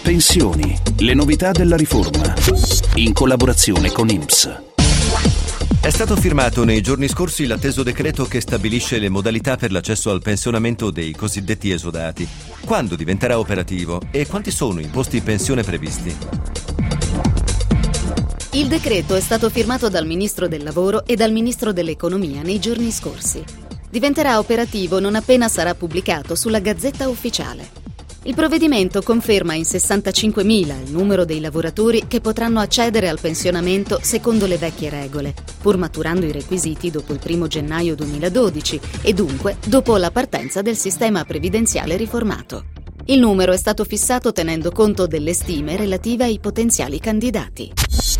Pensioni, le novità della riforma, in collaborazione con INPS. È stato firmato nei giorni scorsi l'atteso decreto che stabilisce le modalità per l'accesso al pensionamento dei cosiddetti esodati. Quando diventerà operativo e quanti sono i posti pensione previsti? Il decreto è stato firmato dal Ministro del Lavoro e dal Ministro dell'Economia nei giorni scorsi. Diventerà operativo non appena sarà pubblicato sulla Gazzetta Ufficiale. Il provvedimento conferma in 65.000 il numero dei lavoratori che potranno accedere al pensionamento secondo le vecchie regole, pur maturando i requisiti dopo il 1 gennaio 2012 e dunque dopo la partenza del sistema previdenziale riformato. Il numero è stato fissato tenendo conto delle stime relative ai potenziali candidati.